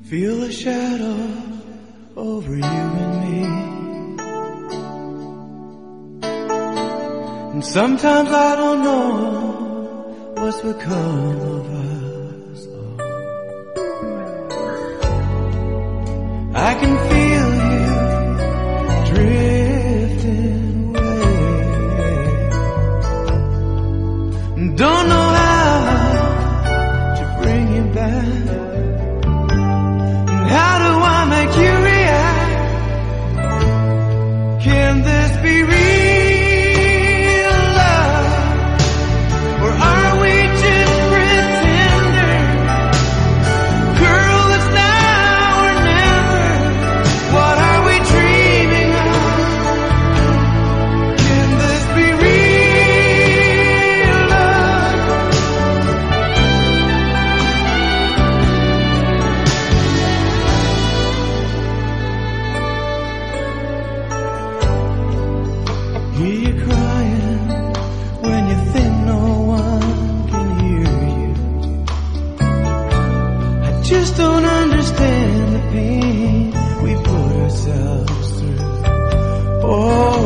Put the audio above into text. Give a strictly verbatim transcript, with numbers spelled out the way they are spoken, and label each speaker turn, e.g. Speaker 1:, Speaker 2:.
Speaker 1: Feel a shadow over you and me. And sometimes I don't know what's become of us all. I can feel you drifting away. Don't know how to bring you back. How do I make you react? Can this be real love? Or are we just pretending? Girl, it's now or never. What are we dreaming of? Can this be real love? Hear you crying when you think no one can hear you. I just don't understand the pain we put ourselves through. Oh,